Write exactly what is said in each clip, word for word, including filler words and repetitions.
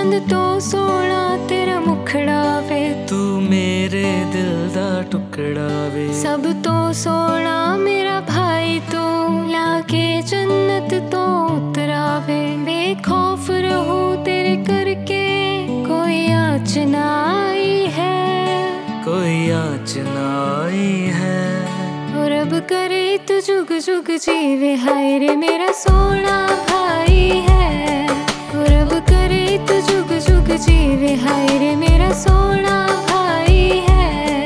चंद तो सोना तेरा मुखड़ा वे, तू मेरे दिल दा टुकड़ा वे। सब तो सोना मेरा भाई तू, लाके जन्नत तो उतरावे। बेखौफ रहूं तेरे करके, कोई आँच ना आई है, कोई आँच ना आई है। और अब करे तू जुग जुग जीवे, हाय रे मेरा सोना भाई है। और अब करे तू जुग जुग जीवे, हाय रे मेरा सोना भाई है।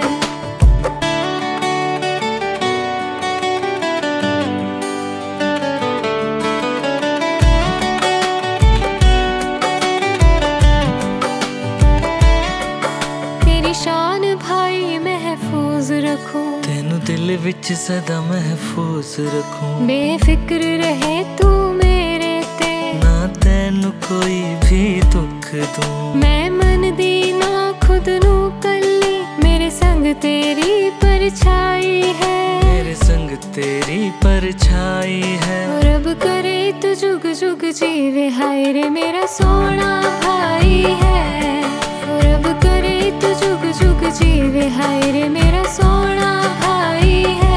तेरी शान भाई महफूज रखूं, तेनू दिल विच सदा महफूज रखूं। बेफिक्र रहे तू मेरे ते, ना तेनू कोई भी दुख दूं। मैं मन दी ना खुद नू कल्ली, मेरे संग तेरी परछाई है, मेरे संग तेरी परछाई है। और अब करे तू जुग जुग जीवे, हाय रे मेरा सोना भाई है। और अब करे तू जुग जुग जीवे, हाय रे मेरा सोना भाई है।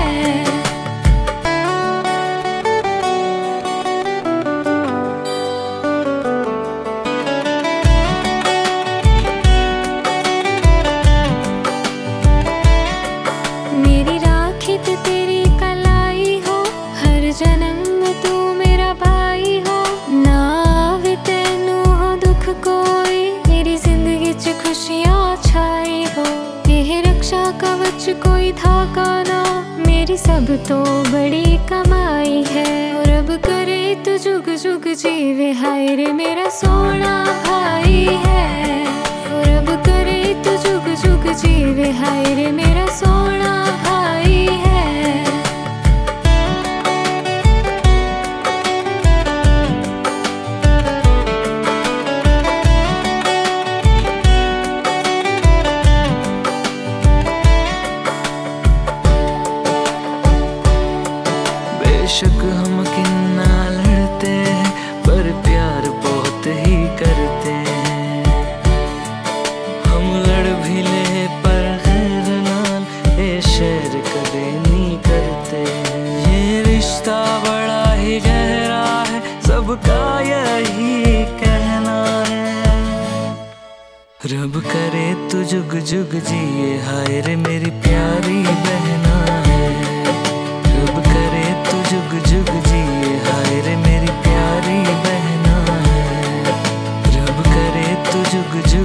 मेरी राखी ते तेरी कलाई हो, हर जन्म में तू मेरा भाई हो। ना आवे तैनू हो दुख कोई, मेरी जिंदगी च खुशियां छाई हो। यह रक्षा कवच कोई धागा ना, मेरी सब तो बड़ी कमाई है। और अब करे तू जुग जुग जीवे, हाय रे मेरा सोना भाई है। और अब करे तू जुग जुग जीवे, हाय रे मेरा सोना भाई है। बेशक हम कितना लड़ते हैं, पर प्यार बहुत ही करते हैं। हम लड़ भी ले पर खैर नाल ए शेर कदे नहीं करते। ये रिश्ता बड़ा ही गहरा है, सबका यही कहना है। रब करे तू जुग जुग जिए, हाय रे मेरी प्यारी बहना है। रब करे तू जुग जुग जिए, हाय रे मेरी प्यारी बहना है। रब करे तू जुग जुग